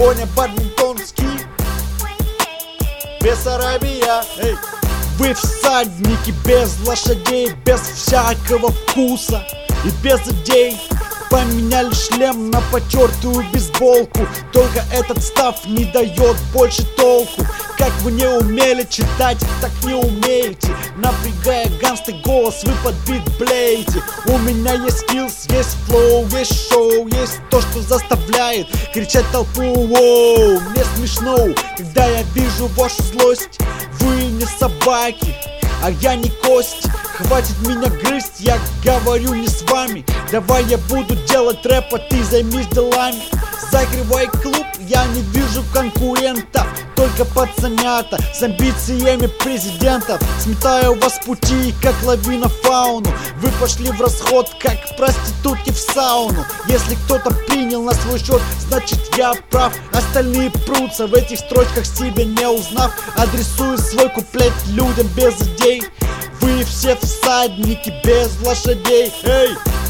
Боня бадминтонский, Бессарабия, эй. Вы всадники без лошадей, без всякого вкуса и без идей. Поменяли шлем на потертую бейсболку, только этот став не дает больше толку. Как вы не умели читать, так не умеете. Напрягая гангстый голос, вы под бит блеете. У меня есть скиллс, есть флоу, есть шоу, есть то, что заставляет кричать толпу. Воу, мне смешно, когда я вижу вашу злость. Вы не собаки, а я не кость. Хватит меня грызть, я говорю не с вами. Давай я буду делать рэп, а ты займись делами. Закрывай клуб, я не вижу конкурентов, только пацанята с амбициями президентов. Сметаю вас с пути, как лавина фауну. Вы пошли в расход, как проститутки в сауну. Если кто-то принял на свой счет, значит я прав. Остальные прутся в этих строчках, себя не узнав. Адресую свой куплет людям без идей. Вы все всадники без лошадей, эй!